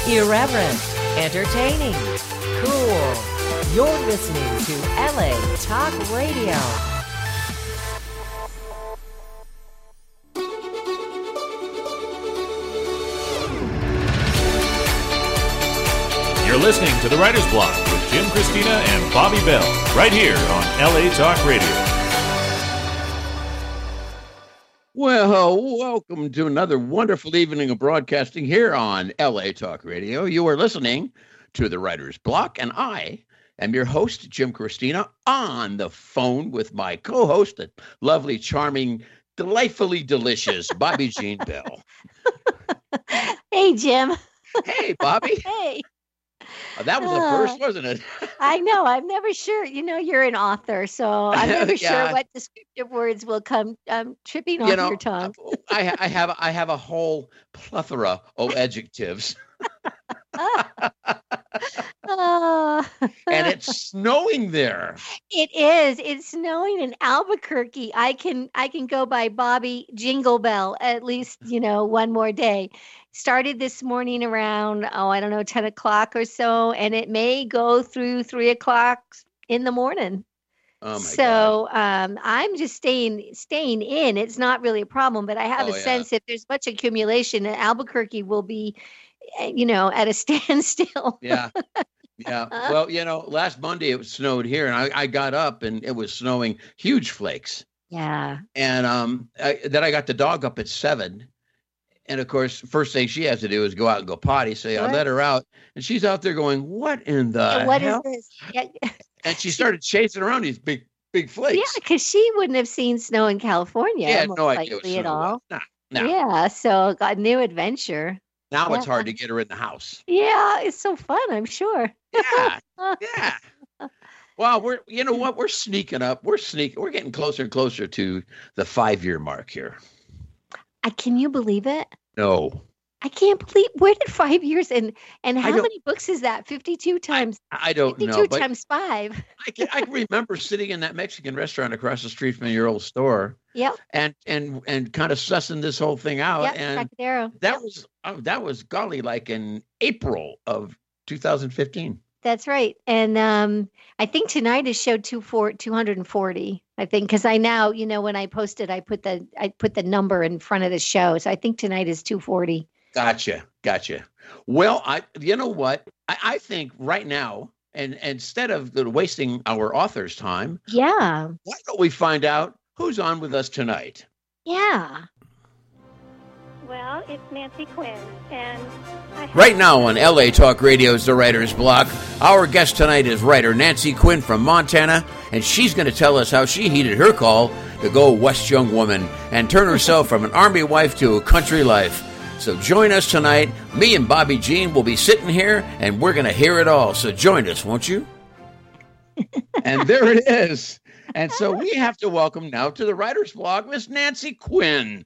Irreverent, entertaining, cool. You're listening to LA Talk Radio. You're listening to The Writer's Block with Jim Christina and Bobby Bell, right here on LA Talk Radio. Well, welcome to another wonderful evening of broadcasting here on LA Talk Radio. You are listening to The Writer's Block, and I am your host, Jim Christina, on the phone with my co-host, the lovely, charming, delightfully delicious Bobby Jean Bell. Hey, Jim. Hey, Bobby. Hey. That was the first, wasn't it? I know. I'm never sure. You know, you're an author, so I'm never sure what descriptive words will come tripping off your tongue. I have a whole plethora of adjectives. And it's snowing there. It is. It's snowing in Albuquerque. I can go by Bobby Jingle Bell at least, one more day. Started this morning around, 10 o'clock or so, and it may go through 3 o'clock in the morning. Oh my God. I'm just staying in. It's not really a problem, but I have a sense if there's much accumulation, Albuquerque will be, at a standstill. Yeah. Yeah. Well, last Monday it snowed here, and I got up and it was snowing huge flakes. Yeah. And then I got the dog up at 7. And of course, first thing she has to do is go out and go potty. So I let her out, and she's out there going, "What in the what hell?" is this? Yeah. And she started chasing around these big flakes. Yeah, because she wouldn't have seen snow in California. Yeah, most no idea what likely snow at all. was. No. Yeah, so got a new adventure. Now it's hard to get her in the house. Yeah, it's so fun, I'm sure. Yeah. Yeah. Well, we're sneaking up. We're getting closer and closer to the 5-year mark here. Can you believe it? No. I can't believe, where did 5 years and how many books is that? 52 times. I don't 52 know. 52 times 5. I can remember sitting in that Mexican restaurant across the street from your old store. Yep. And kind of sussing this whole thing out. Yep, and Trocadero. that was golly, like in April of 2015. That's right. And I think tonight is show 240. I think because I now, when I posted, I put the number in front of the show. So I think tonight is 240. Gotcha. Well, you know what? I think right now, and instead of wasting our author's time, why don't we find out who's on with us tonight? Yeah. Well, it's Nancy Quinn, and right now on LA Talk Radio's The Writer's Block, our guest tonight is writer Nancy Quinn from Montana, and she's going to tell us how she heeded her call to go West Young Woman and turn herself from an army wife to a country life. So join us tonight. Me and Bobby Jean will be sitting here, and we're going to hear it all. So join us, won't you? And there it is. And so we have to welcome now to the Writer's Block, Miss Nancy Quinn.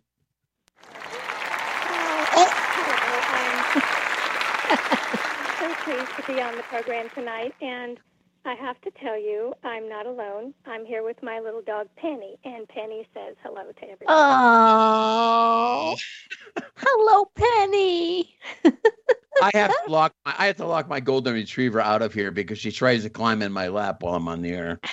I'm so pleased to be on the program tonight, and I have to tell you, I'm not alone. I'm here with my little dog, Penny, and Penny says hello to everybody. Oh, hello, Penny. I have to lock my golden retriever out of here because she tries to climb in my lap while I'm on the air.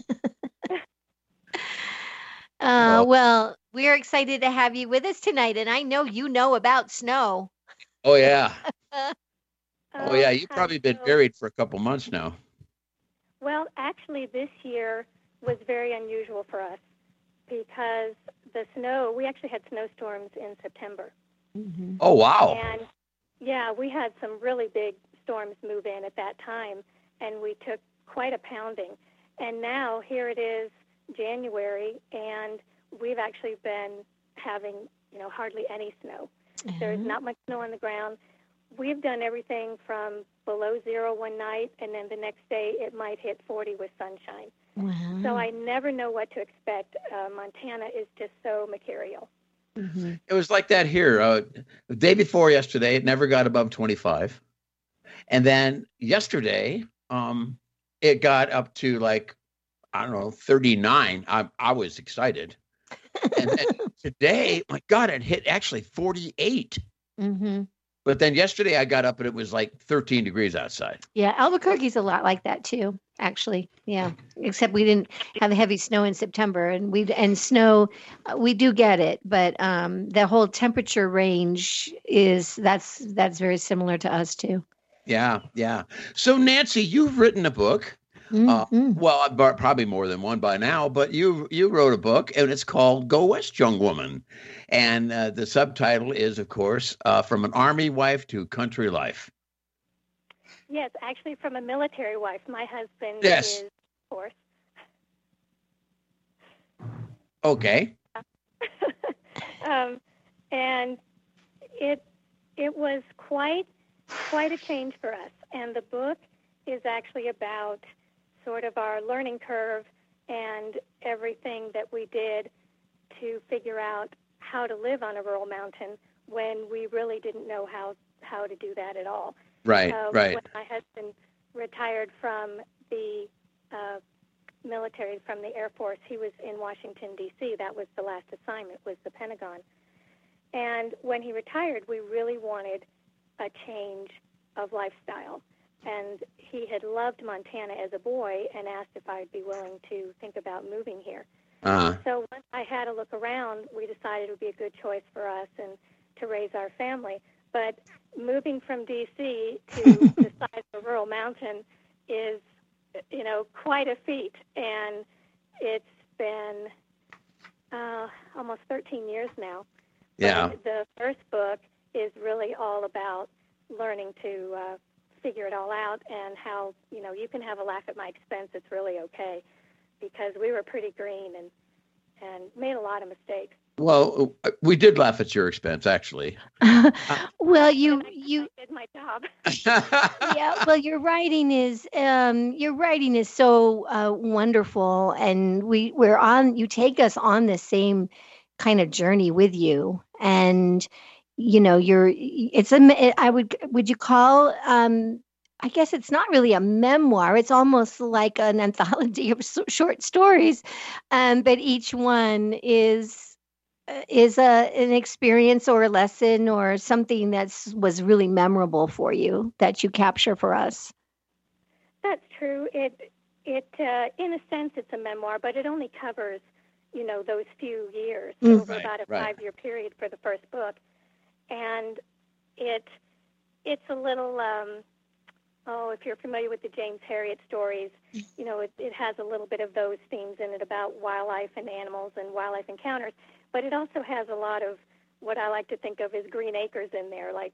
Well, we're excited to have you with us tonight, and I know you know about snow. Oh, yeah. Oh, yeah. You've probably been married for a couple months now. Well, actually, this year was very unusual for us because we actually had snowstorms in September. Mm-hmm. Oh, wow. And, yeah, we had some really big storms move in at that time, and we took quite a pounding. And now, here it is, January, and we've actually been having, hardly any snow. Mm-hmm. There's not much snow on the ground. We've done everything from below zero one night, and then the next day it might hit 40 with sunshine. Wow. So I never know what to expect. Montana is just so mercurial. Mm-hmm. It was like that here. The day before yesterday, it never got above 25. And then yesterday, it got up to 39. I was excited. And then today, my God, it hit actually 48. Mm-hmm. But then yesterday I got up and it was like 13 degrees outside. Yeah, Albuquerque's a lot like that too, actually. Yeah, except we didn't have heavy snow in September, and snow, we do get it, but the whole temperature range that's very similar to us too. Yeah, yeah. So Nancy, you've written a book. Mm-hmm. Well, I've probably more than one by now, but you wrote a book, and it's called "Go West, Young Woman," and the subtitle is, of course, "From an Army Wife to Country Life." Yes, actually, from a military wife. My husband Yes. is, of course. Okay. And it was quite a change for us. And the book is actually about sort of our learning curve and everything that we did to figure out how to live on a rural mountain when we really didn't know how to do that at all. Right, right. When my husband retired from the military, from the Air Force, he was in Washington, D.C. That was the last assignment, was the Pentagon. And when he retired, we really wanted a change of lifestyle. And he had loved Montana as a boy and asked if I'd be willing to think about moving here. So once I had a look around, we decided it would be a good choice for us and to raise our family. But moving from D.C. to the side of a rural mountain is, quite a feat. And it's been almost 13 years now. Yeah. But the first book is really all about learning to figure it all out and how, you can have a laugh at my expense. It's really okay, because we were pretty green and made a lot of mistakes. Well, we did laugh at your expense, actually. Well, you did my job. yeah. Well, your writing is so wonderful, and we're on. You take us on the same kind of journey with you, and would you call I guess it's not really a memoir. It's almost like an anthology of short stories, but each one is an experience or a lesson or something was really memorable for you that you capture for us. That's true. It in a sense, it's a memoir, but it only covers, those few years over about a 5-year period for the first book, and it's a little. If you're familiar with the James Herriot stories, it has a little bit of those themes in it about wildlife and animals and wildlife encounters. But it also has a lot of what I like to think of as green acres in there, like,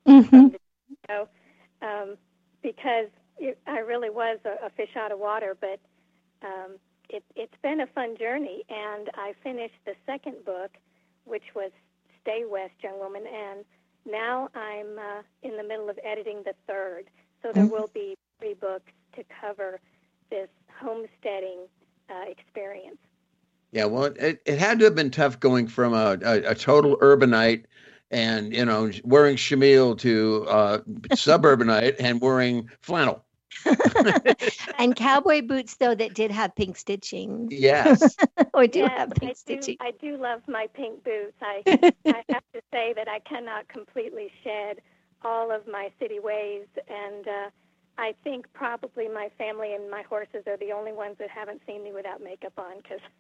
because I really was a fish out of water. But it's been a fun journey, and I finished the second book, which was Stay West, Young Woman, and now I'm in the middle of editing the third. So there will be 3 books to cover this homesteading experience. Yeah, well, it had to have been tough going from a total urbanite and, wearing chenille to suburbanite and wearing flannel. And cowboy boots, though, that did have pink stitching. Yes. Or do have pink stitching. I do love my pink boots. I have to say that I cannot completely shed all of my city ways, and I think probably my family and my horses are the only ones that haven't seen me without makeup on.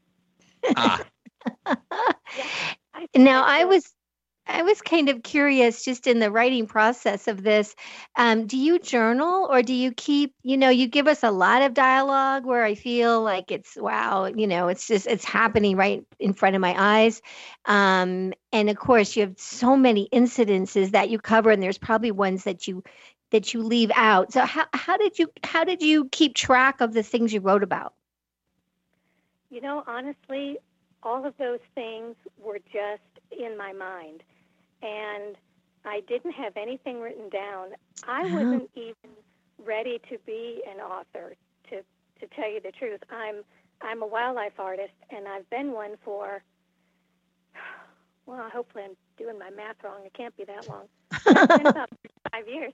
Now I was kind of curious, just in the writing process of this. Do you journal, or do you keep? You give us a lot of dialogue where I feel like it's wow. It's happening right in front of my eyes. And of course, you have so many incidences that you cover, and there's probably ones that you leave out. So how did you keep track of the things you wrote about? Honestly, all of those things were just in my mind, and I didn't have anything written down. I wasn't even ready to be an author, to tell you the truth. I'm a wildlife artist, and I've been one for, well, hopefully I'm doing my math wrong. It can't be that long. It's been about 5 years.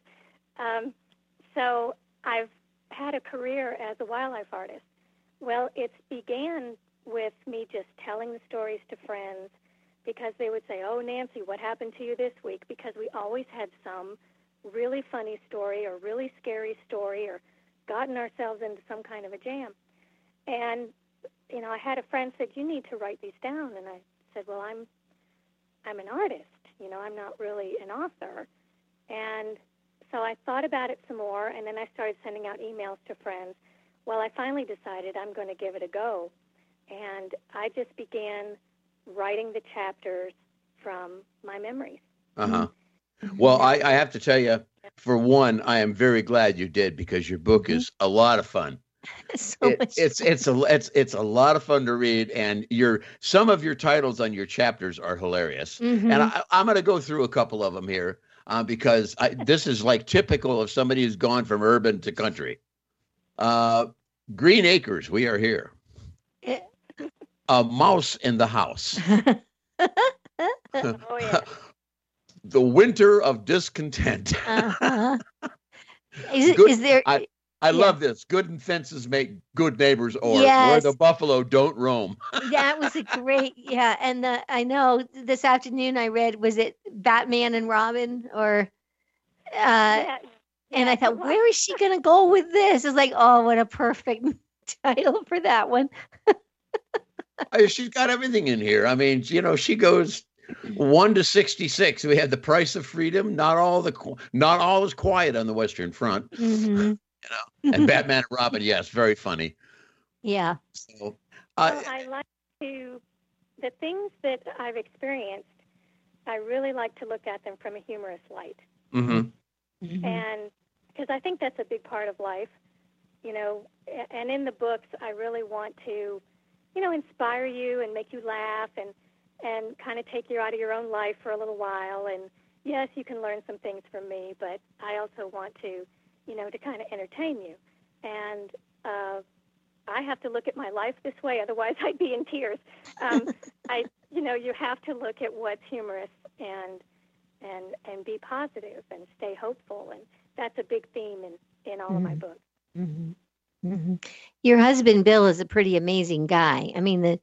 So I've had a career as a wildlife artist. Well, it began with me just telling the stories to friends, because they would say, "Oh, Nancy, what happened to you this week?" Because we always had some really funny story or really scary story or gotten ourselves into some kind of a jam. And, I had a friend said, you need to write these down. And I said, well, I'm an artist. I'm not really an author. And so I thought about it some more, and then I started sending out emails to friends. Well, I finally decided I'm going to give it a go. And I just began writing the chapters from my memories. Uh-huh. Well, I have to tell you, for one, I am very glad you did, because your book is a lot of fun. It's a lot of fun to read, and some of your titles on your chapters are hilarious. And I'm going to go through a couple of them here because this is like typical of somebody who's gone from urban to country. Green Acres, we are here. A mouse in the house. Oh, yeah. The winter of discontent. Is there? I love this. Good and fences make good neighbors, or where the buffalo don't roam. That was a great, And I know this afternoon I read, was it Batman and Robin, or? And I thought, where is she going to go with this? It's like, oh, what a perfect title for that one. She's got everything in here. I mean, she goes 1 to 66. We had The Price of Freedom. Not all is quiet on the Western Front. Mm-hmm. And Batman and Robin, yes, very funny. Yeah. So, I like the things that I've experienced, I really like to look at them from a humorous light. Mm-hmm. And because I think that's a big part of life, and in the books, I really want to, inspire you and make you laugh and kind of take you out of your own life for a little while. And yes, you can learn some things from me, but I also want to, to kind of entertain you. And I have to look at my life this way, otherwise I'd be in tears. You have to look at what's humorous and be positive and stay hopeful, and that's a big theme in all of my books. Mm-hmm. Mm-hmm. Your husband Bill is a pretty amazing guy. I mean,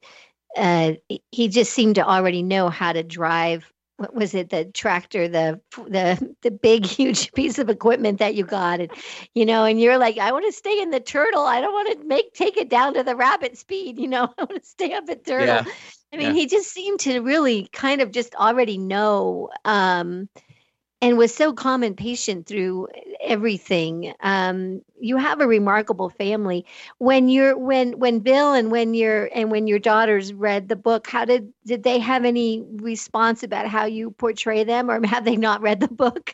he just seemed to already know how to drive. What was it? The tractor, the big, huge piece of equipment that you got, and and you're like, I want to stay in the turtle. I don't want to take it down to the rabbit speed. I want to stay up at turtle. Yeah. I mean, he just seemed to really kind of just already know, and was so calm and patient through everything. You have a remarkable family. When Bill and when your daughters read the book, how did they have any response about how you portray them, or have they not read the book?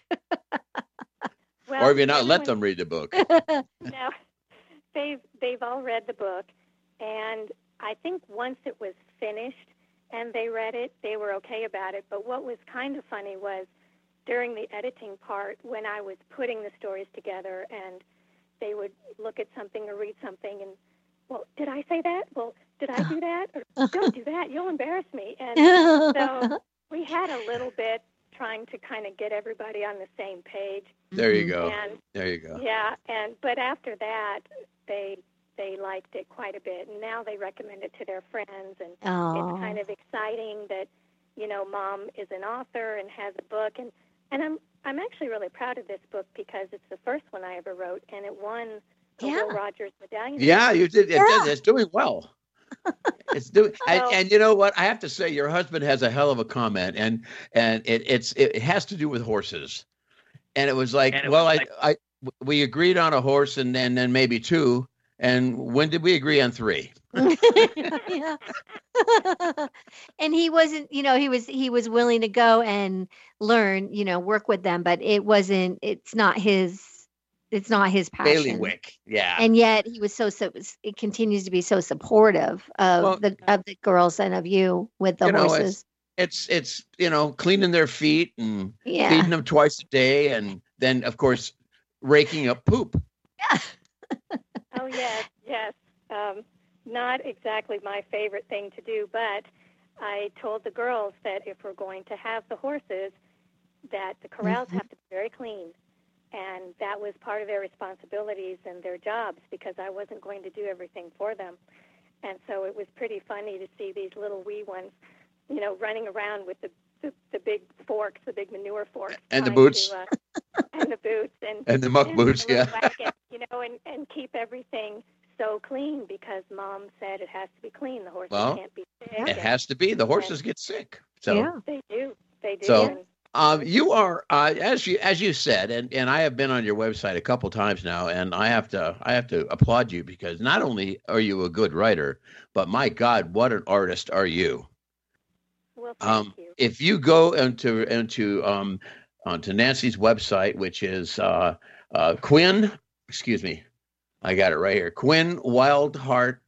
Well, or have you not let them read the book? No, they've all read the book, and I think once it was finished and they read it, they were okay about it. But what was kind of funny was during the editing part, when I was putting the stories together, and they would look at something or read something, and, well, did I say that? Well, did I do that? Or don't do that. You'll embarrass me. And so we had a little bit trying to kind of get everybody on the same page. There you go. There you go. Yeah, but after that, they liked it quite a bit, and now they recommend it to their friends, and it's kind of exciting that, Mom is an author and has a book, and I'm actually really proud of this book because it's the first one I ever wrote, and it won the Will Rogers Medallion. Yeah, you did. It's doing well. It's doing, and you know what? I have to say, your husband has a hell of a comment, and it has to do with horses. And it was like, we agreed on a horse, and then maybe two. And when did we agree on 3? Yeah. And he wasn't, he was willing to go and learn, work with them, but it's not his passion. Bailiwick. Yeah. And yet he was it continues to be so supportive of the girls and of you with the horses. It's cleaning their feet and feeding them twice a day, and then of course raking up poop. Yeah. Oh, yes. Not exactly my favorite thing to do, but I told the girls that if we're going to have the horses, that the corrals have to be very clean. And that was part of their responsibilities and their jobs, because I wasn't going to do everything for them. And so it was pretty funny to see these little wee ones, running around with the big forks, the big manure forks. And the boots. and the boots and the muck boots, the yeah. wagon, and keep everything so clean because Mom said it has to be clean. The horses can't be sick. It has to be. The horses get sick. So Yeah. They do. So you are, as you said, and I have been on your website a couple times now, and I have to applaud you because not only are you a good writer, but my God, what an artist are you? Well, thank you. If you go onto Nancy's website, which is Quinn, excuse me, I got it right here, Quinn Wildheart,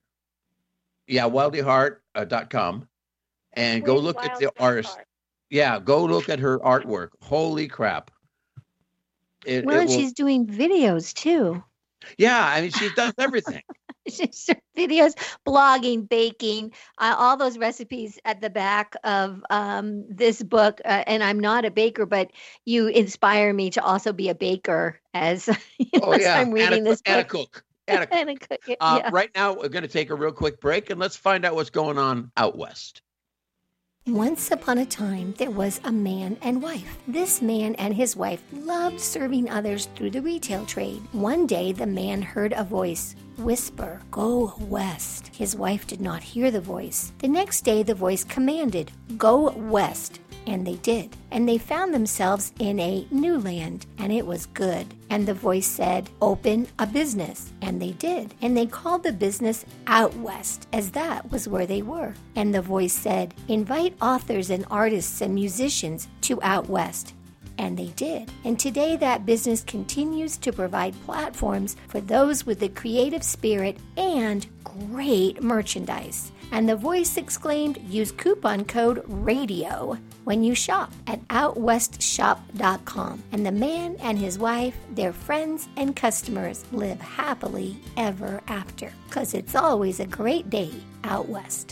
wildheart.com, and go look at the artist. Yeah, go look at her artwork. Holy crap. She's doing videos too. Yeah, I mean, she does everything. She's doing videos, blogging, baking, all those recipes at the back of this book. And I'm not a baker, but you inspire me to also be a baker as, I'm reading this book. And a cook. And a cook. Yeah. Right now, we're going to take a real quick break, and let's find out what's going on out west. Once upon a time, there was a man and wife. This man and his wife loved serving others through the retail trade. One day, the man heard a voice whisper, "Go west." His wife did not hear the voice. The next day, the voice commanded, "Go west." And they did. And they found themselves in a new land, and it was good. And the voice said, "Open a business." And they did. And they called the business Out West, as that was where they were. And the voice said, "Invite authors and artists and musicians to Out West." And they did. And today that business continues to provide platforms for those with the creative spirit and great merchandise. And the voice exclaimed, "Use coupon code RADIO when you shop at OutWestShop.com." And the man and his wife, their friends and customers live happily ever after. 'Cause it's always a great day out west.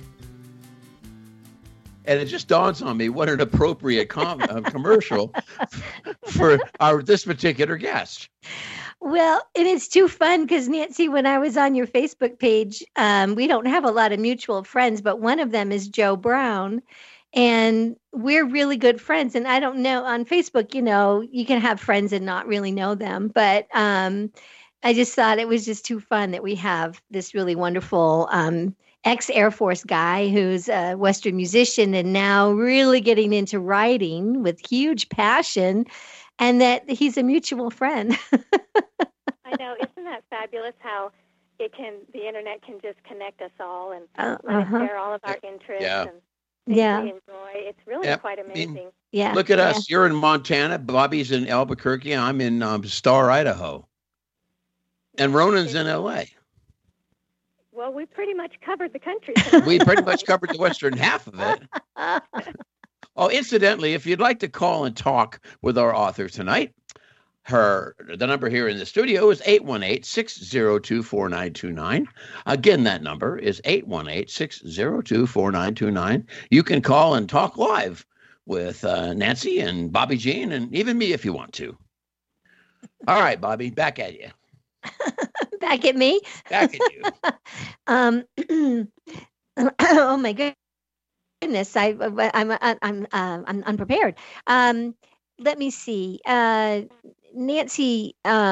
And it just dawns on me what an appropriate commercial for this particular guest. Well, and it's too fun because, Nancy, when I was on your Facebook page, we don't have a lot of mutual friends, but one of them is Joe Brown. And we're really good friends. And I don't know, on Facebook, you can have friends and not really know them. But I just thought it was just too fun that we have this really wonderful ex-Air Force guy who's a Western musician and now really getting into writing with huge passion, and that he's a mutual friend. I know. Isn't that fabulous how the internet can just connect us all and let us share all of our interests and things we enjoy. It's really quite amazing. Look at us. You're in Montana. Bobby's in Albuquerque. I'm in Star, Idaho. And Ronan's in L.A. Well, we pretty much covered the country. We pretty much covered the western half of it. Oh, incidentally, if you'd like to call and talk with our author tonight, the number here in the studio is 818-602-4929. Again, that number is 818-602-4929. You can call and talk live with Nancy and Bobby Jean and even me if you want to. All right, Bobby, back at you. Back at me? Back at you. Oh my goodness, I'm unprepared. Let me see, Nancy.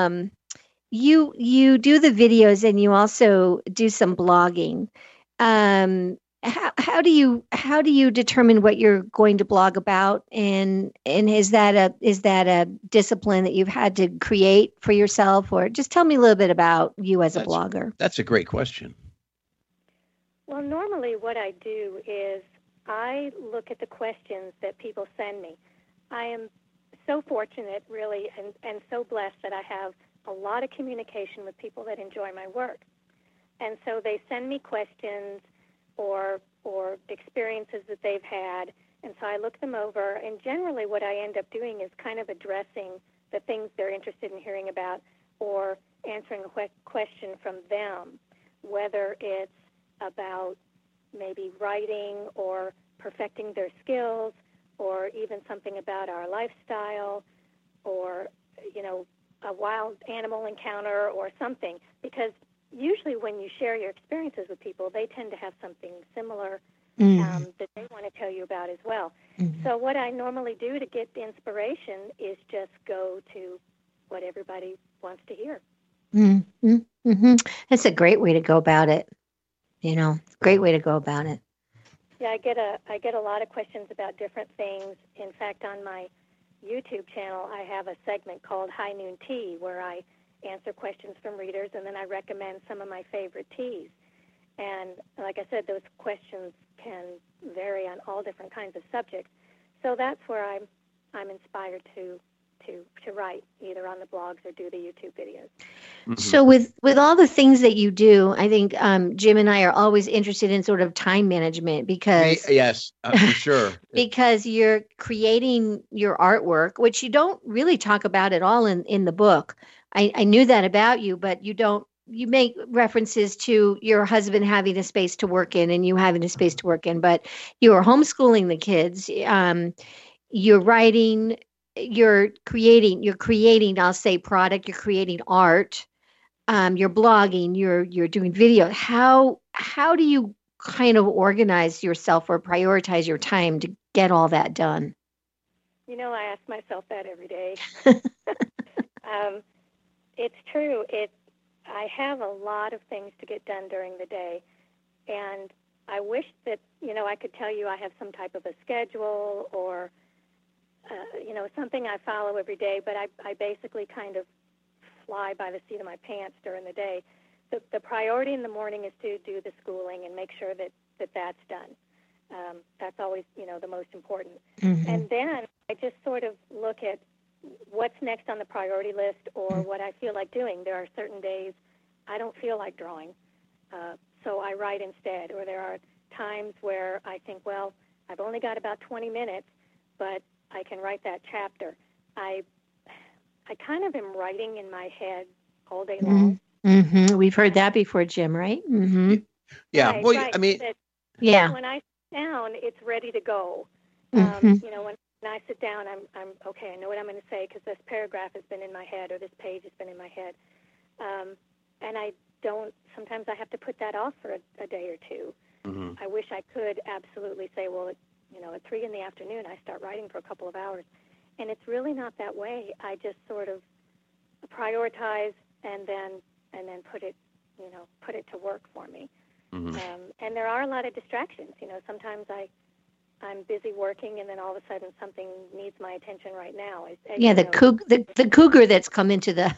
You do the videos and you also do some blogging. How do you determine what you're going to blog about, and is that a discipline that you've had to create for yourself, or just tell me a little bit about you as a blogger? That's a great question. Well, normally what I do is I look at the questions that people send me. I am so fortunate, really, and so blessed that I have a lot of communication with people that enjoy my work. And so they send me questions or experiences that they've had, and so I look them over, and generally what I end up doing is kind of addressing the things they're interested in hearing about or answering a question from them, whether it's about maybe writing or perfecting their skills or even something about our lifestyle or, a wild animal encounter or something, because usually when you share your experiences with people, they tend to have something similar that they want to tell you about as well. So what I normally do to get the inspiration is just go to what everybody wants to hear. Mm-hmm. Mm-hmm. That's a great way to go about it. Great way to go about it. Yeah, I get a lot of questions about different things. In fact, on my YouTube channel, I have a segment called High Noon Tea, where I answer questions from readers, and then I recommend some of my favorite teas. And like I said, those questions can vary on all different kinds of subjects. So that's where I'm inspired to write, either on the blogs or do the YouTube videos. Mm-hmm. So with all the things that you do, I think Jim and I are always interested in sort of time management because yes, for sure. Because you're creating your artwork, which you don't really talk about at all in the book. I knew that about you, but you make references to your husband having a space to work in and you having a space to work in, but you are homeschooling the kids. You're writing, you're creating, I'll say product, you're creating art, you're blogging, you're doing video. How do you kind of organize yourself or prioritize your time to get all that done? I ask myself that every day. It's true. I have a lot of things to get done during the day, and I wish that, I could tell you I have some type of a schedule or, something I follow every day, but I basically kind of fly by the seat of my pants during the day. The priority in the morning is to do the schooling and make sure that that's done. That's always, the most important. Mm-hmm. And then I just sort of look at what's next on the priority list or what I feel like doing. There are certain days I don't feel like drawing, so I write instead. Or there are times where I think, well, I've only got about 20 minutes, but I can write that chapter. I kind of am writing in my head all day long. Mm-hmm. We've heard that before, Jim, right? Mm-hmm. Yeah. Right, well, right. I mean, when I sit down, it's ready to go. When I sit down, I'm okay. I know what I'm going to say because this paragraph has been in my head or this page has been in my head, and I don't. Sometimes I have to put that off for a day or two. Mm-hmm. I wish I could absolutely say, well, at 3 p.m, I start writing for a couple of hours, and it's really not that way. I just sort of prioritize and then put it to work for me. Mm-hmm. And there are a lot of distractions. Sometimes I'm busy working, and then all of a sudden something needs my attention right now. The cougar that's come into the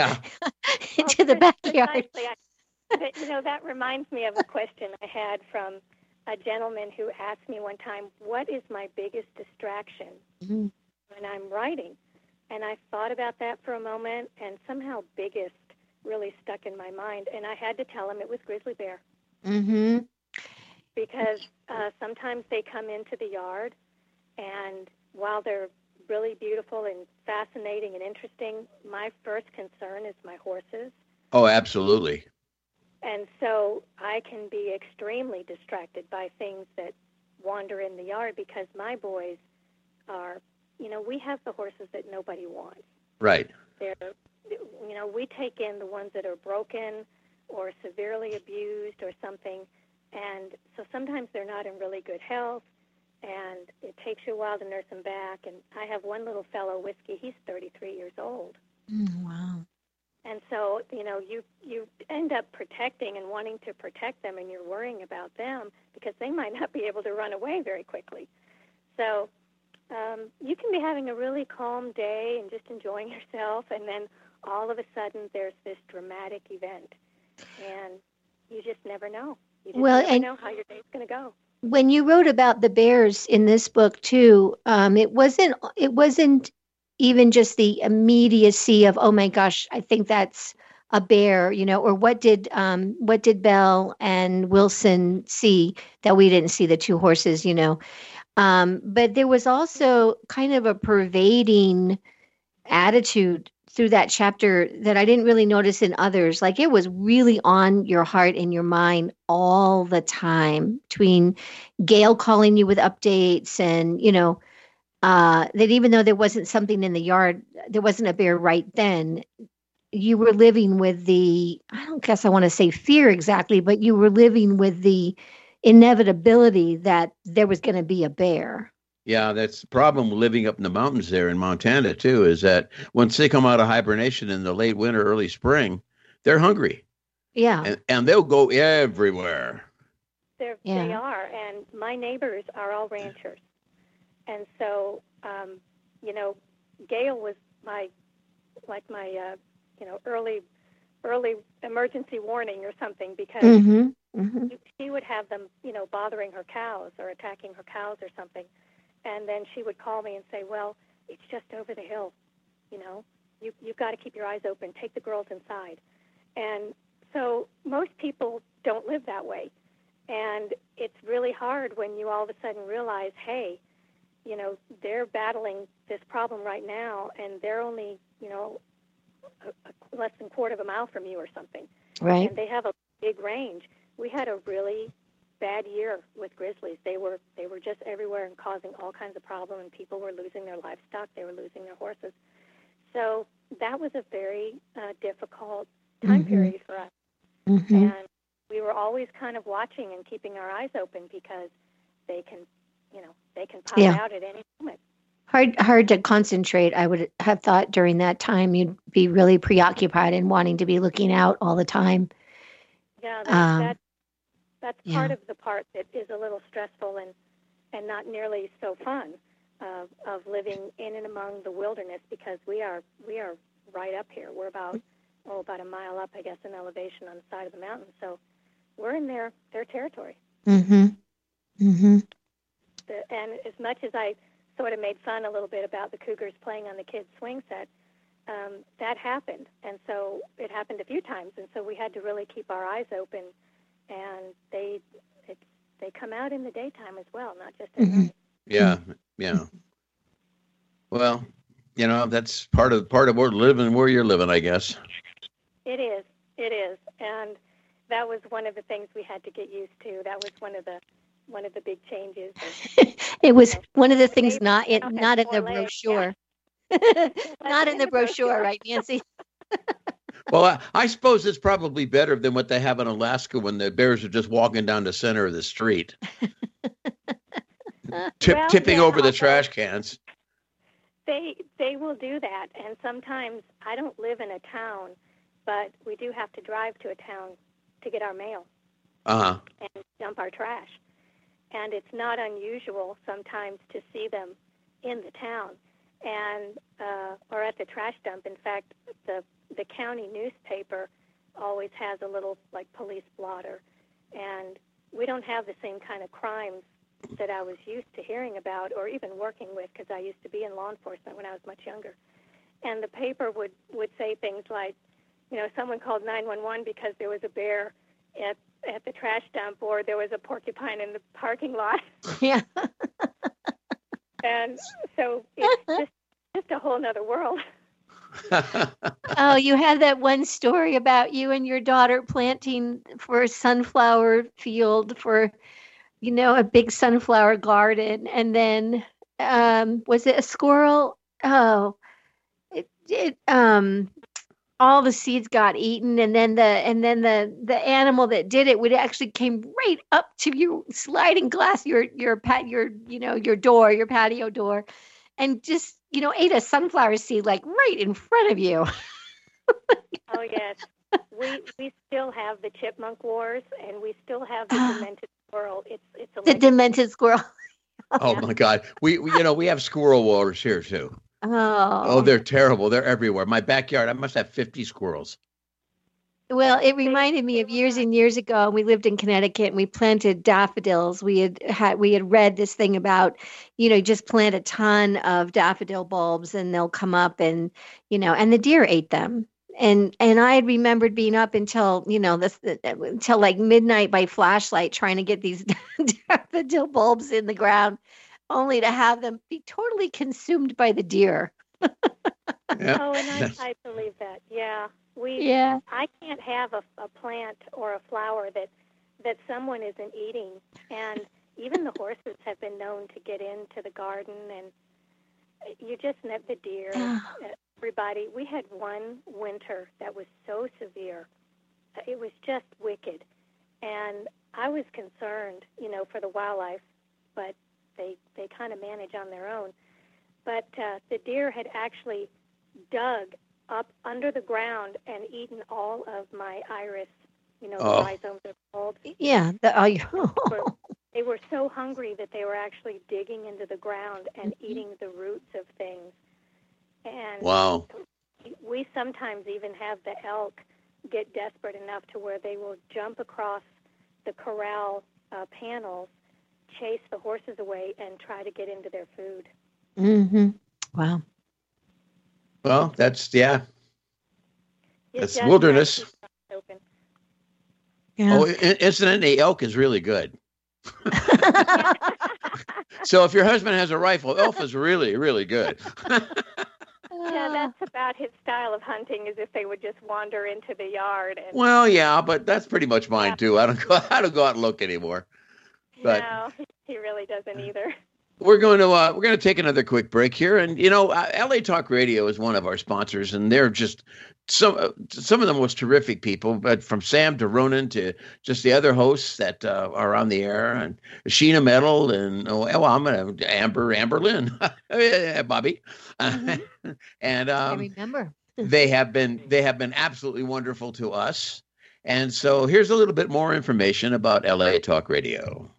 into the backyard. That reminds me of a question I had from a gentleman who asked me one time, "What is my biggest distraction when I'm writing?" And I thought about that for a moment, and somehow biggest really stuck in my mind, and I had to tell him it was grizzly bear. Mm-hmm. Because sometimes they come into the yard, and while they're really beautiful and fascinating and interesting, my first concern is my horses. Oh, absolutely. And so I can be extremely distracted by things that wander in the yard because my boys are, we have the horses that nobody wants. Right. They're, we take in the ones that are broken or severely abused or something. And so sometimes they're not in really good health, and it takes you a while to nurse them back. And I have one little fellow, Whiskey, he's 33 years old. Wow. And so, you end up protecting and wanting to protect them, and you're worrying about them because they might not be able to run away very quickly. So you can be having a really calm day and just enjoying yourself, and then all of a sudden there's this dramatic event, and you just never know. You just never know how your day's going to go. When you wrote about the bears in this book too, it wasn't even just the immediacy of, oh my gosh, I think that's a bear, or what did Belle and Wilson see that we didn't see, the two horses, but there was also kind of a pervading attitude through that chapter that I didn't really notice in others. Like it was really on your heart and your mind all the time, between Gail calling you with updates and, that even though there wasn't something in the yard, there wasn't a bear right then, you were living with the, I don't guess I want to say fear exactly, but you were living with the inevitability that there was going to be a bear. Yeah, that's the problem living up in the mountains there in Montana too, is that once they come out of hibernation in the late winter, early spring, they're hungry Yeah. and they'll go everywhere. They Yeah. are, and my neighbors are all ranchers, and so you know, Gail was my early emergency warning or something, because Mm-hmm. Mm-hmm. she would have them, bothering her cows or attacking her cows or something, and then she would call me and say, "Well, it's just over the hill, you've got to keep your eyes open. Take the girls inside." And so most people don't live that way. And it's really hard when you all of a sudden realize, hey, they're battling this problem right now, and they're only, less than a quarter of a mile from you or something. Right. And they have a big range. We had a really bad year with grizzlies. They were just everywhere and causing all kinds of problems, and people were losing their livestock. They were losing their horses. So that was a very difficult time period for us. Mm-hmm. And we were always kind of watching and keeping our eyes open, because they can pop out at any moment. Hard to concentrate. I would have thought during that time you'd be really preoccupied and wanting to be looking out all the time. Yeah, that's part of the part that is a little stressful and not nearly so fun of living in and among the wilderness, because we are right up here. We're about a mile up, I guess, in elevation on the side of the mountain. So we're in their territory. Mm-hmm. Mm-hmm. And as much as I sort of made fun a little bit about the cougars playing on the kids' swing set, that happened. And so it happened a few times. And so we had to really keep our eyes open. And they come out in the daytime as well, not just at night. Yeah, yeah. Well, that's part of where you're living, I guess. It is, and that was one of the things we had to get used to. That was one of the big changes. It was one of the things not in the brochure. Not in the brochure, right, Nancy? Well, I suppose it's probably better than what they have in Alaska when the bears are just walking down the center of the street, tipping over the trash cans. They will do that, and sometimes I don't live in a town, but we do have to drive to a town to get our mail and dump our trash. And it's not unusual sometimes to see them in the town and or at the trash dump. In fact, the county newspaper always has a little police blotter, and we don't have the same kind of crimes that I was used to hearing about or even working with, because I used to be in law enforcement when I was much younger. And the paper would say things like, someone called 911 because there was a bear at the trash dump, or there was a porcupine in the parking lot. Yeah. And so it's just a whole nother world. Oh, you had that one story about you and your daughter planting for a sunflower field for, a big sunflower garden. And then, was it a squirrel? Oh, all the seeds got eaten, and then the animal that did it would actually came right up to your sliding glass, your door, your patio door, and just ate a sunflower seed right in front of you. Oh yes, we still have the chipmunk wars, and we still have the demented squirrel. It's the demented squirrel. Oh my God, we have squirrel wars here too. Oh, they're terrible. They're everywhere. My backyard, I must have 50 squirrels. Well, it reminded me of years and years ago. We lived in Connecticut and we planted daffodils. We had read this thing about, just plant a ton of daffodil bulbs and they'll come up and the deer ate them. And I had remembered being up until, until midnight by flashlight trying to get these daffodil bulbs in the ground, only to have them be totally consumed by the deer. Yeah. Oh, and I believe that. Yeah. I can't have a plant or a flower that someone isn't eating. And even the horses have been known to get into the garden, and you just met the deer. Everybody. We had one winter that was so severe. It was just wicked. And I was concerned, for the wildlife, but they kind of manage on their own. But the deer had actually dug up under the ground and eaten all of my iris, the rhizomes are called. Yeah. They were so hungry that they were actually digging into the ground and eating the roots of things. And wow. We sometimes even have the elk get desperate enough to where they will jump across the corral panels, chase the horses away, and try to get into their food. Mm-hmm. Wow. Well, that's It that's does wilderness. have to be open. Yeah. Oh, incidentally, elk is really good. So if your husband has a rifle, elk is really, really good. Yeah, that's about his style of hunting, is if they would just wander into the yard. And, Well, yeah, but that's pretty much mine too. I don't go out and look anymore. But no, he really doesn't either. we're going to take another quick break here, and LA Talk Radio is one of our sponsors, and they're just some of the most terrific people. But from Sam to Ronan to just the other hosts that are on the air, and Sheena Metal, and Amber Lynn, Bobby, and I remember. they have been absolutely wonderful to us. And so here's a little bit more information about LA Talk Radio.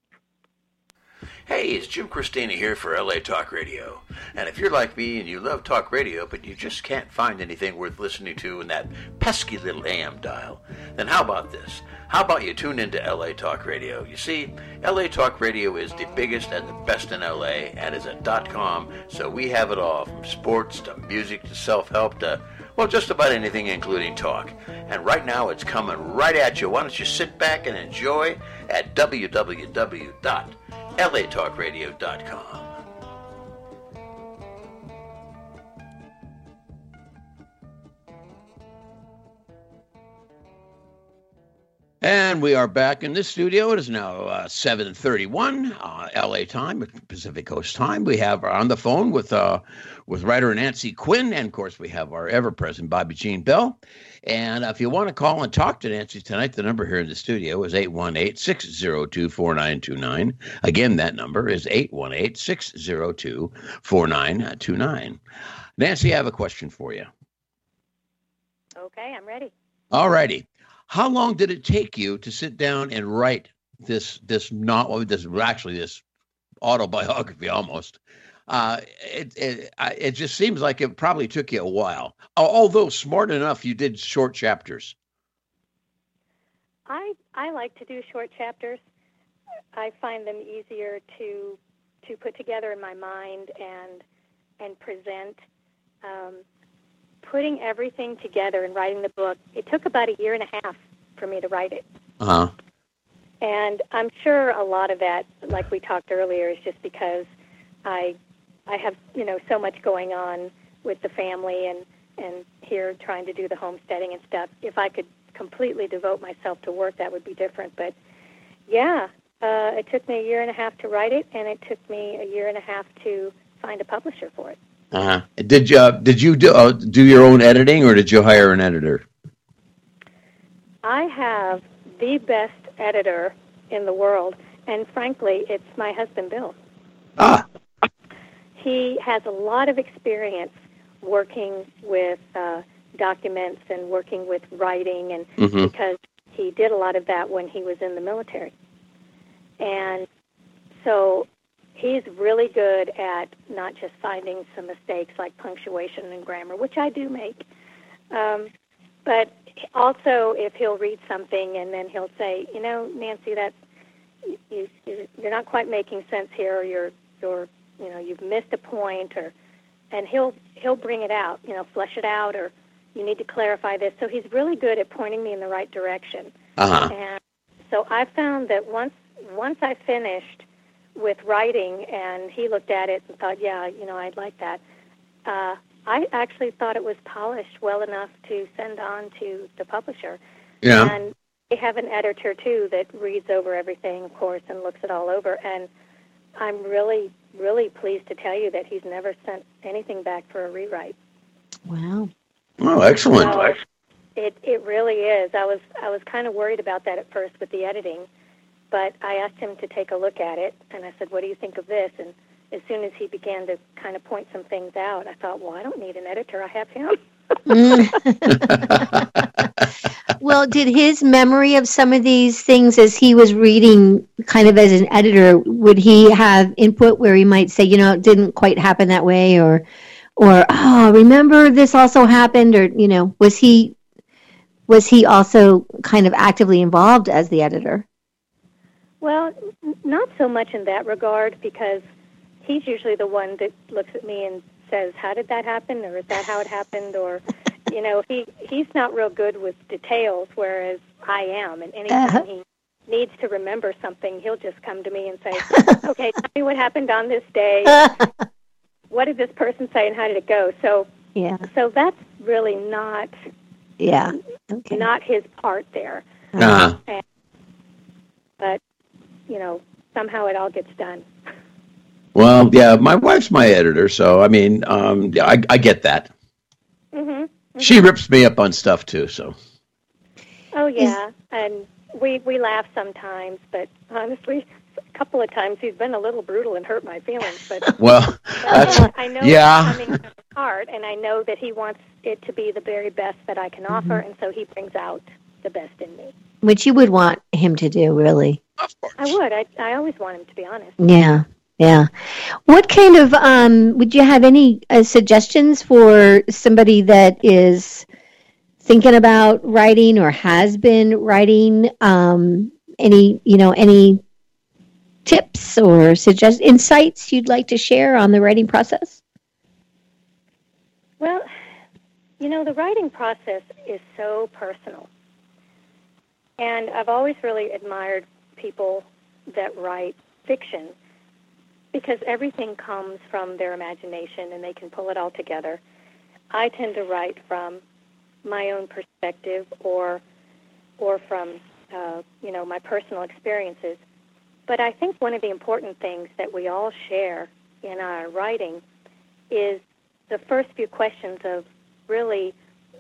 Hey, it's Jim Christina here for LA Talk Radio. And if you're like me and you love talk radio, but you just can't find anything worth listening to in that pesky little AM dial, then how about this? How about you tune into LA Talk Radio? You see, LA Talk Radio is the biggest and the best in LA, and is a .com, so we have it all, from sports to music to self-help to, well, just about anything, including talk. And right now it's coming right at you. Why don't you sit back and enjoy at www.latalkradio.com. And we are back in this studio. It is now 7:31 LA time, Pacific Coast time. We have on the phone with writer Nancy Quinn, and of course we have our ever-present Bobby Jean Bell. And if you want to call and talk to Nancy tonight, the number here in the studio is 818-602-4929. Again, that number is 818-602-4929. Nancy, I have a question for you. Okay, I'm ready. All righty. How long did it take you to sit down and write this autobiography almost? It just seems like it probably took you a while. Although smart enough, you did short chapters. I like to do short chapters. I find them easier to put together in my mind and present. Putting everything together and writing the book, it took about 1.5 years for me to write it. Uh-huh. And I'm sure a lot of that, like we talked earlier, is just because I have, so much going on with the family and here trying to do the homesteading and stuff. If I could completely devote myself to work, that would be different. But, yeah, it took me 1.5 years to write it, and it took me 1.5 years to find a publisher for it. Uh-huh. Did you do your own editing, or did you hire an editor? I have the best editor in the world, and frankly, it's my husband, Bill. Ah. He has a lot of experience working with documents and working with writing, and because he did a lot of that when he was in the military. And so he's really good at not just finding some mistakes like punctuation and grammar, which I do make, but also if he'll read something and then he'll say, Nancy, you're not quite making sense here, or you've missed a point, and he'll bring it out, flesh it out, or you need to clarify this. So he's really good at pointing me in the right direction. Uh-huh. And so I found that once I finished with writing, and he looked at it and thought, yeah, I'd like that. I actually thought it was polished well enough to send on to the publisher. Yeah. And they have an editor, too, that reads over everything, of course, and looks it all over. And I'm really, really pleased to tell you that he's never sent anything back for a rewrite. Wow. Oh, excellent. So it really is. I was kind of worried about that at first with the editing. But I asked him to take a look at it, and I said, what do you think of this? And as soon as he began to kind of point some things out, I thought, well, I don't need an editor. I have him. Well, did his memory of some of these things as he was reading kind of as an editor, would he have input where he might say, it didn't quite happen that way, or oh, remember this also happened, or, was he also kind of actively involved as the editor? Well, not so much in that regard, because he's usually the one that looks at me and says, how did that happen, or is that how it happened, or, he's not real good with details, whereas I am, and anytime he needs to remember something, he'll just come to me and say, okay, tell me what happened on this day, what did this person say, and how did it go? So that's really not not his part there. But, somehow it all gets done. Well, yeah, my wife's my editor, so, I mean, I get that. Mm-hmm. She rips me up on stuff, too, so. Oh, yeah, and we laugh sometimes, but honestly, a couple of times he's been a little brutal and hurt my feelings. But, I know it's coming from his heart, and I know that he wants it to be the very best that I can offer, and so he brings out the best in me. Which you would want him to do, really. Of course. I would. I always want him to be honest. Yeah. Yeah. What kind of, would you have any suggestions for somebody that is thinking about writing or has been writing? Any tips or insights you'd like to share on the writing process? Well, the writing process is so personal. And I've always really admired people that write fiction, because everything comes from their imagination and they can pull it all together. I tend to write from my own perspective or from, my personal experiences. But I think one of the important things that we all share in our writing is the first few questions of really,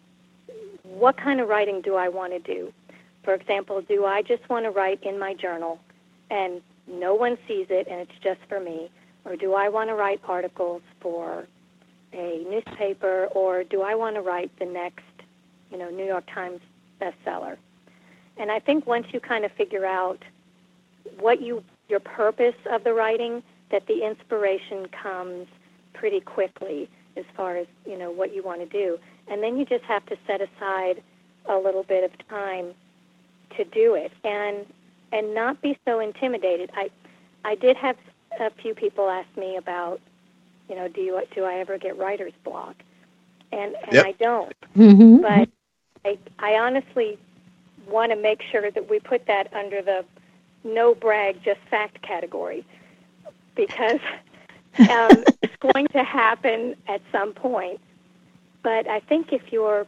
what kind of writing do I want to do? For example, do I just want to write in my journal and no one sees it and it's just for me? Or do I want to write articles for a newspaper? Or do I want to write the next, New York Times bestseller? And I think once you kind of figure out what your purpose of the writing, that the inspiration comes pretty quickly as far as, what you want to do. And then you just have to set aside a little bit of time to do it and not be so intimidated. I did have a few people ask me about, do I ever get writer's block? And yep. I don't. Mm-hmm. But I honestly want to make sure that we put that under the no brag, just fact category, because it's going to happen at some point. But I think if you're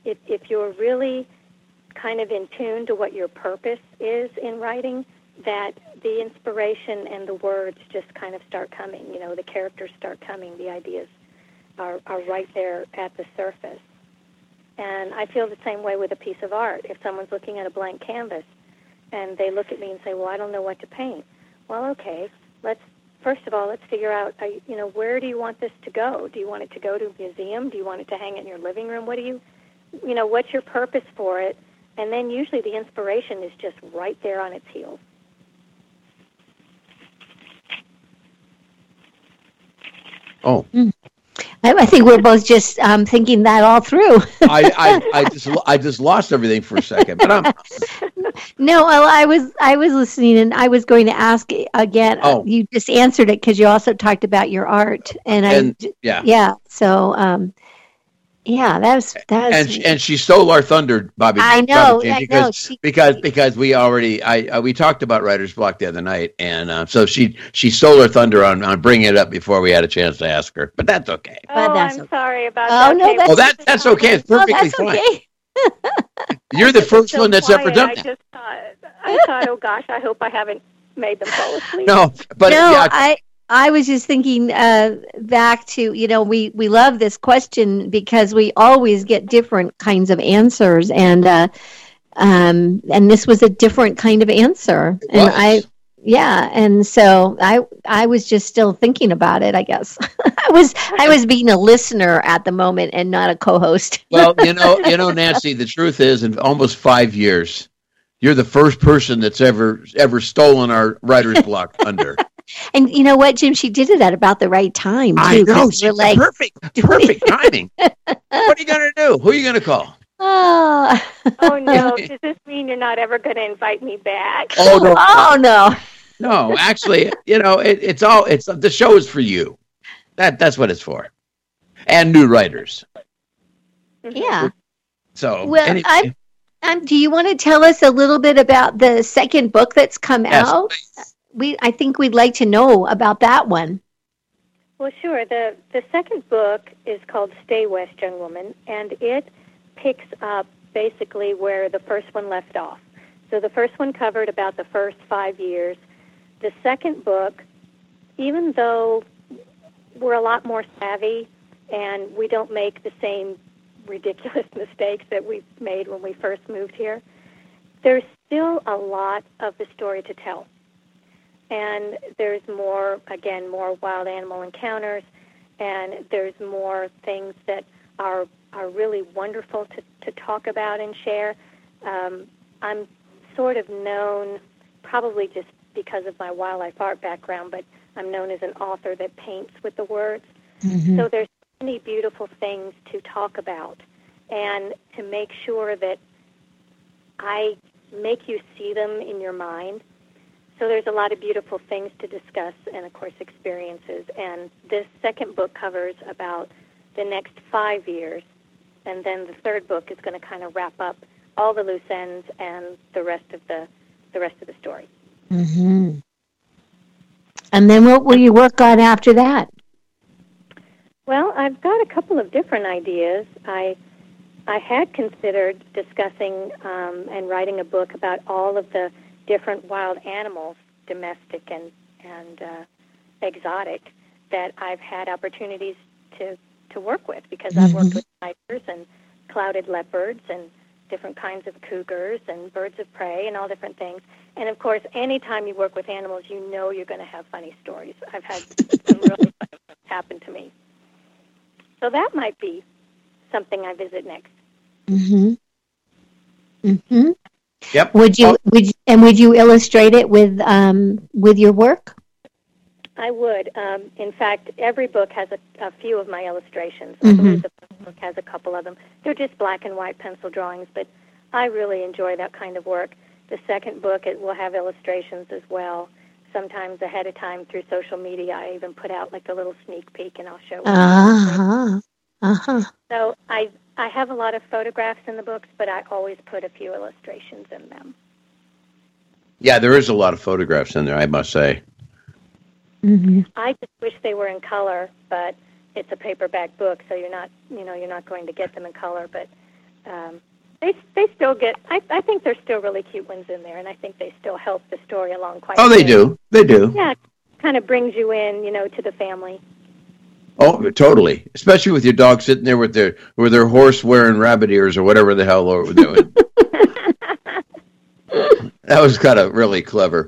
really kind of in tune to what your purpose is in writing, that the inspiration and the words just kind of start coming. The characters start coming. The ideas are right there at the surface. And I feel the same way with a piece of art. If someone's looking at a blank canvas and they look at me and say, well, I don't know what to paint. Well, okay, first of all, let's figure out, where do you want this to go? Do you want it to go to a museum? Do you want it to hang in your living room? What's your purpose for it? And then usually the inspiration is just right there on its heels. Oh. I think we're both just thinking that all through. I just lost everything for a second. But No, I was listening, and I was going to ask again. Oh. You just answered it because you also talked about your art, yeah. So. Yeah, that was and she stole our thunder, Bobby. I know, because we already we talked about writer's block the other night, and so she stole our thunder on bringing it up before we had a chance to ask her. But that's okay. I'm sorry about that. No, that's okay. It's perfectly fine. Okay. You're the first one that's ever done that. I thought, oh gosh, I hope I haven't made them fall asleep. I was just thinking back to, we love this question because we always get different kinds of answers. And And this was a different kind of answer. And so I was just still thinking about it, I guess. I was being a listener at the moment and not a co-host. Well, Nancy, the truth is, in almost 5 years, you're the first person that's ever stolen our writer's block thunder. And you know what, Jim? She did it at about the right time, too. I know. She's like, perfect timing. What are you going to do? Who are you going to call? Oh, no. Does this mean you're not ever going to invite me back? Oh, no. Oh, no. No, actually, it's the show is for you. That's what it's for. And new writers. Yeah. So, well, anyway. Do you want to tell us a little bit about the second book that's come out? I think we'd like to know about that one. Well, sure. The second book is called Stay West, Young Woman, and it picks up basically where the first one left off. So the first one covered about the first 5 years. The second book, even though we're a lot more savvy and we don't make the same ridiculous mistakes that we made when we first moved here, there's still a lot of the story to tell. And there's more wild animal encounters, and there's more things that are really wonderful to talk about and share. I'm sort of known, probably just because of my wildlife art background, but I'm known as an author that paints with the words. Mm-hmm. So there's so many beautiful things to talk about, and to make sure that I make you see them in your mind. So there's a lot of beautiful things to discuss and, of course, experiences. And this second book covers about the next 5 years. And then the third book is going to kind of wrap up all the loose ends and the rest of the story. Mm-hmm. And then what will you work on after that? Well, I've got a couple of different ideas. I had considered discussing and writing a book about all of the different wild animals, domestic and exotic, that I've had opportunities to work with, because I've worked with tigers and clouded leopards and different kinds of cougars and birds of prey and all different things. And, of course, anytime you work with animals, you know you're going to have funny stories. I've had some really funny things happen to me. So that might be something I visit next. Mm-hmm. Mm-hmm. Yep. Would you illustrate it with your work? I would. In fact, every book has a few of my illustrations. I believe the first book has a couple of them. They're just black and white pencil drawings, but I really enjoy that kind of work. The second book, it will have illustrations as well. Sometimes ahead of time through social media, I even put out like a little sneak peek, and I'll show. So I have a lot of photographs in the books, but I always put a few illustrations in them. Yeah, there is a lot of photographs in there, I must say. Mm-hmm. I just wish they were in color, but it's a paperback book, so you're not going to get them in color. But they still get. I think there's still really cute ones in there, and I think they still help the story along quite. Oh, they do. They do. Yeah, it kind of brings you in, to the family. Oh, totally. Especially with your dog sitting there with their horse wearing rabbit ears or whatever the hell they were doing. That was kind of really clever.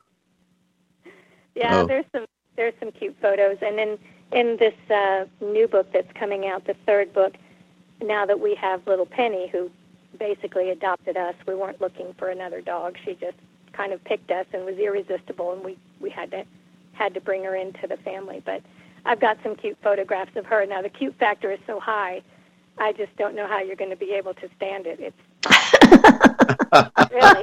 Yeah, there's some cute photos, and then in this new book that's coming out, the third book, now that we have little Penny, who basically adopted us, we weren't looking for another dog. She just kind of picked us and was irresistible, and we had to bring her into the family. But I've got some cute photographs of her. Now the cute factor is so high, I just don't know how you're going to be able to stand it. It's really.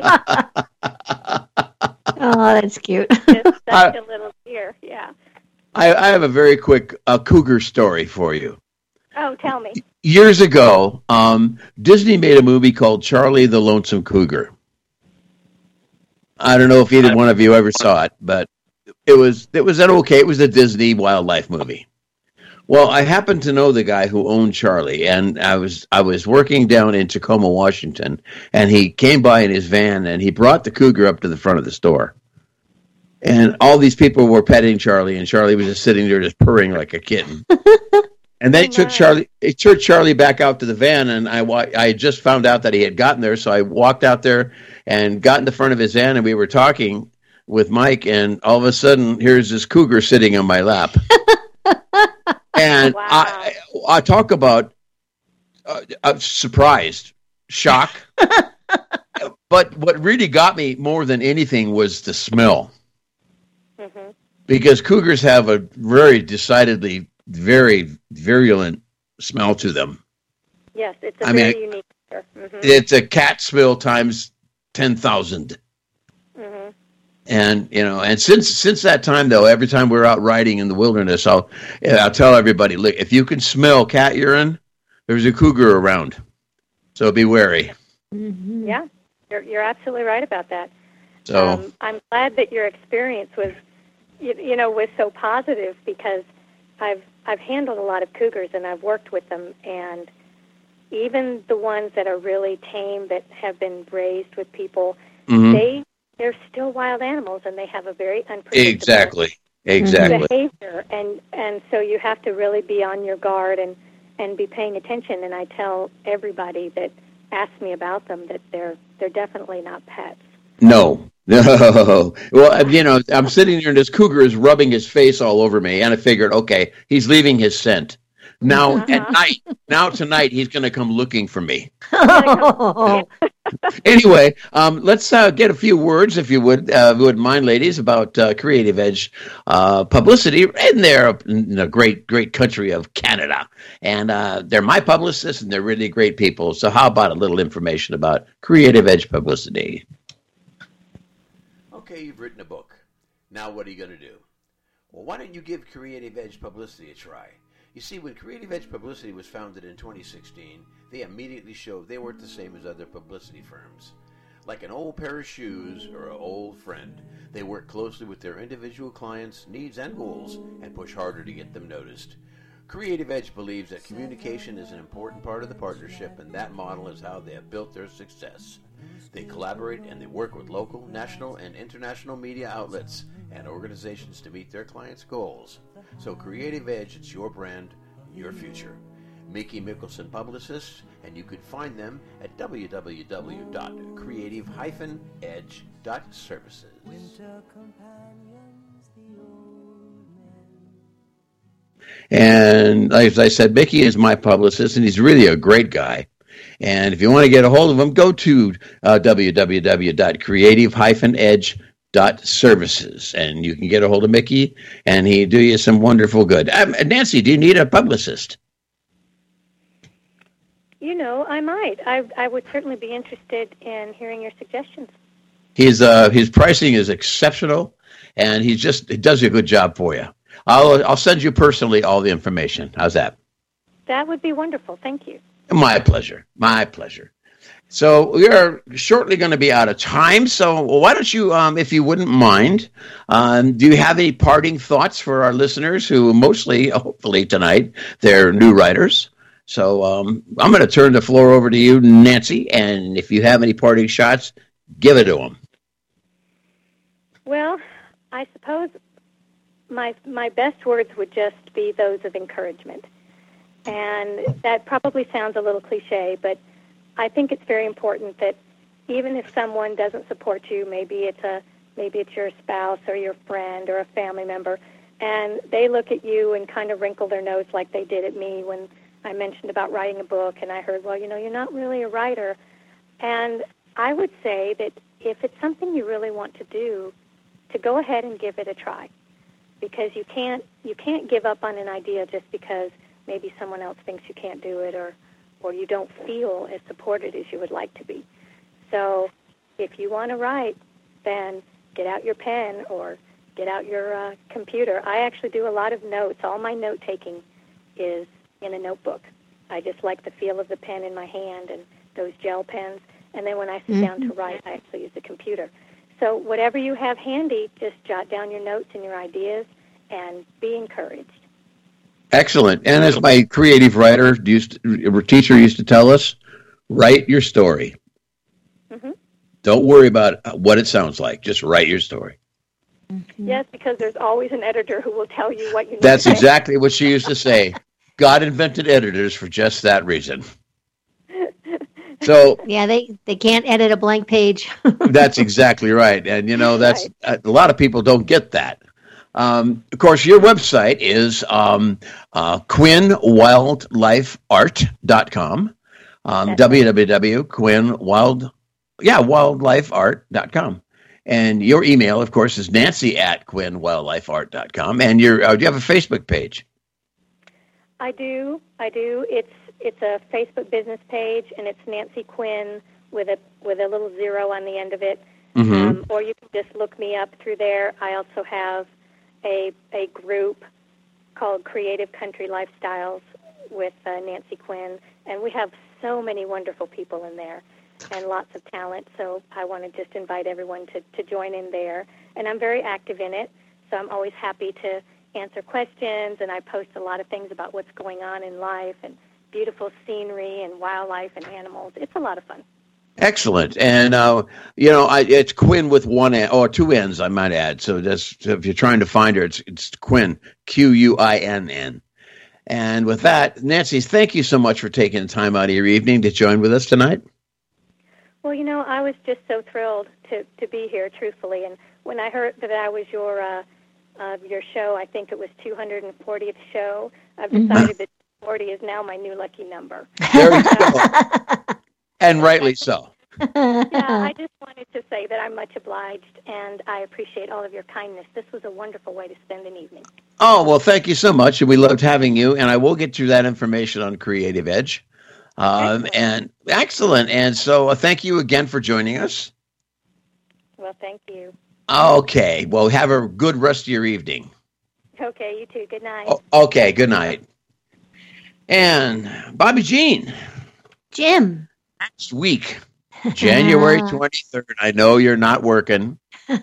Oh, that's cute. Just such a little deer, yeah. I have a very quick cougar story for you. Oh, tell me. Years ago, Disney made a movie called Charlie the Lonesome Cougar. I don't know if either one of you ever saw it, but it was a Disney wildlife movie. Well, I happened to know the guy who owned Charlie, and I was working down in Tacoma, Washington, and he came by in his van, and he brought the cougar up to the front of the store. And all these people were petting Charlie, and Charlie was just sitting there just purring like a kitten. And they took Charlie back out to the van, and I just found out that he had gotten there, so I walked out there and got in the front of his van, and we were talking with Mike, and all of a sudden, here's this cougar sitting on my lap. And wow. I talk about surprised, shock. But what really got me more than anything was the smell. Mm-hmm. Because cougars have a very decidedly very virulent smell to them. Yes, it's a very unique. Mm-hmm. It's a cat smell times 10,000. Mm-hmm. And and since that time though, every time we're out riding in the wilderness, I'll tell everybody, look, if you can smell cat urine, there's a cougar around, so be wary. Mm-hmm. Yeah, you're absolutely right about that. So I'm glad that your experience was so positive, because I've handled a lot of cougars and I've worked with them, and even the ones that are really tame, that have been raised with people, mm-hmm. they're still wild animals, and they have a very unpredictable exactly behavior, and so you have to really be on your guard and be paying attention. And I tell everybody that asks me about them that they're definitely not pets. No. Well, I'm sitting there and this cougar is rubbing his face all over me, and I figured, okay, he's leaving his scent. Now tonight he's going to come looking for me. Anyway, let's get a few words, if you wouldn't mind, ladies, about Creative Edge Publicity in the great country of Canada. And they're my publicists, and they're really great people. So how about a little information about Creative Edge Publicity? Okay, you've written a book. Now what are you going to do? Well, why don't you give Creative Edge Publicity a try? You see, when Creative Edge Publicity was founded in 2016, they immediately showed they weren't the same as other publicity firms. Like an old pair of shoes or an old friend, they work closely with their individual clients' needs and goals and push harder to get them noticed. Creative Edge believes that communication is an important part of the partnership, and that model is how they have built their success. They collaborate and they work with local, national, and international media outlets and organizations to meet their clients' goals. So Creative Edge, it's your brand, your future. Mickey Mickelson Publicists, and you can find them at www.creative-edge.services. And as I said, Mickey is my publicist, and he's really a great guy. And if you want to get a hold of him, go to www.creative-edge.services, and you can get a hold of Mickey, and he'll do you some wonderful good. Nancy, do you need a publicist? I might. I would certainly be interested in hearing your suggestions. His pricing is exceptional, and he does a good job for you. I'll send you personally all the information. How's that? That would be wonderful. Thank you. My pleasure. My pleasure. So we are shortly going to be out of time. So why don't you, if you wouldn't mind, do you have any parting thoughts for our listeners who mostly, hopefully tonight, they're new writers? So I'm going to turn the floor over to you, Nancy, and if you have any parting shots, give it to them. Well, I suppose my best words would just be those of encouragement. And that probably sounds a little cliche, but I think it's very important that even if someone doesn't support you, maybe it's your spouse or your friend or a family member, and they look at you and kind of wrinkle their nose like they did at me when I mentioned about writing a book, and I heard, well, you're not really a writer. And I would say that if it's something you really want to do, to go ahead and give it a try, because you can't give up on an idea just because maybe someone else thinks you can't do it, or you don't feel as supported as you would like to be. So if you want to write, then get out your pen or get out your computer. I actually do a lot of notes. All my note-taking is in a notebook. I just like the feel of the pen in my hand and those gel pens. And then when I sit down to write, I actually use the computer. So whatever you have handy, just jot down your notes and your ideas and be encouraged. Excellent. And as my creative writer teacher used to tell us, write your story. Mm-hmm. Don't worry about what it sounds like. Just write your story. Mm-hmm. Yes, because there's always an editor who will tell you what you need That's to say. Exactly what she used to say. God invented editors for just that reason. So yeah, they can't edit a blank page. That's exactly right. And, that's Right. a lot of people don't get that. Of course, your website is QuinnWildlifeArt.com, wildlifeart.com. And your email, of course, is Nancy@QuinnWildlifeArt.com. And do you have a Facebook page? I do. It's a Facebook business page, and it's Nancy Quinn with a little 0 on the end of it. Mm-hmm. Or you can just look me up through there. I also have a group called Creative Country Lifestyles with Nancy Quinn, and we have so many wonderful people in there and lots of talent. So I want to just invite everyone to join in there. And I'm very active in it, so I'm always happy to answer questions, and I post a lot of things about what's going on in life and beautiful scenery and wildlife and animals. It's a lot of fun. Excellent. And, it's Quinn with one N, or two N's, I might add. So if you're trying to find her, it's Quinn, Quinn. And with that, Nancy, thank you so much for taking the time out of your evening to join with us tonight. Well, I was just so thrilled to be here, truthfully. And when I heard that I was your show, I think it was 240th show, I've decided that 40 is now my new lucky number. There you go. And rightly so. Yeah, I just wanted to say that I'm much obliged, and I appreciate all of your kindness. This was a wonderful way to spend an evening. Oh, well, thank you so much. And we loved having you. And I will get you that information on Creative Edge. Excellent. And so thank you again for joining us. Well, thank you. Okay. Well, have a good rest of your evening. Okay, you too. Good night. Okay, good night. And Bobby Jean. Jim. Next week, January 23rd. I know you're not working.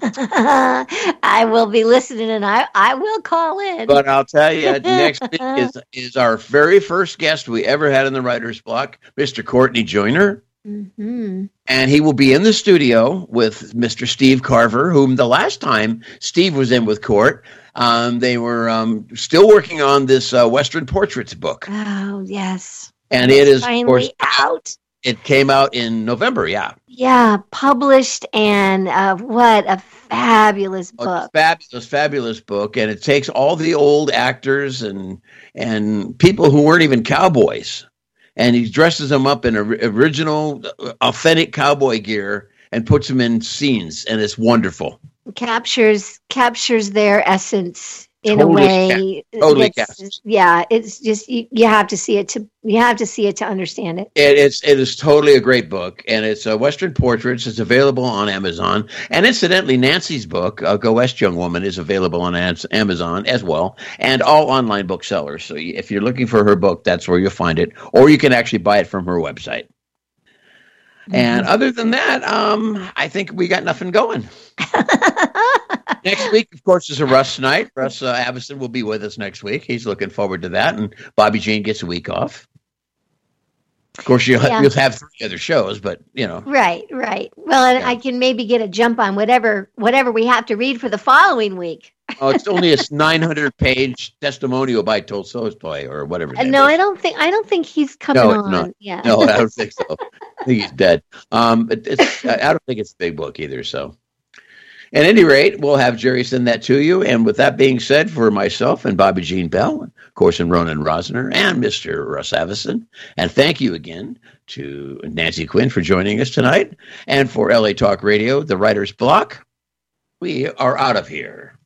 I will be listening, and I will call in. But I'll tell you, next week is our very first guest we ever had in the Writer's Block, Mr. Courtney Joyner. Mm-hmm. And he will be in the studio with Mr. Steve Carver, whom the last time Steve was in with Court, they were still working on this Western Portraits book. Oh, yes. And it is, finally of course, out. It came out in November, yeah. Yeah, published, and what a fabulous book. Fabulous book. And it takes all the old actors and people who weren't even cowboys, and he dresses them up in original, authentic cowboy gear and puts them in scenes, and it's wonderful. Captures their essence in Totally a way. Totally captures. Yeah, it's just you have to see it to understand it. It is totally a great book, and it's Western Portraits. It's available on Amazon, and incidentally, Nancy's book, Go West, Young Woman, is available on Amazon as well, and all online booksellers. So if you're looking for her book, that's where you'll find it, or you can actually buy it from her website. Mm-hmm. And other than that, I think we got nothing going. Next week, of course, is a Russ night. Russ Avison will be with us next week. He's looking forward to that, and Bobby Jean gets a week off. Of course, you'll have 3 other shows, but, Right. Well, and I can maybe get a jump on whatever we have to read for the following week. Oh, it's only a 900-page testimonial by Tolstoy or whatever. No, I don't think he's coming on. Not. Yeah. No, I don't think so. I think he's dead. I don't think it's a big book either, so. At any rate, we'll have Jerry send that to you. And with that being said, for myself and Bobby Jean Bell, of course, and Ronan Rosner and Mr. Russ Avison, and thank you again to Nancy Quinn for joining us tonight. And for LA Talk Radio, the Writer's Block, we are out of here.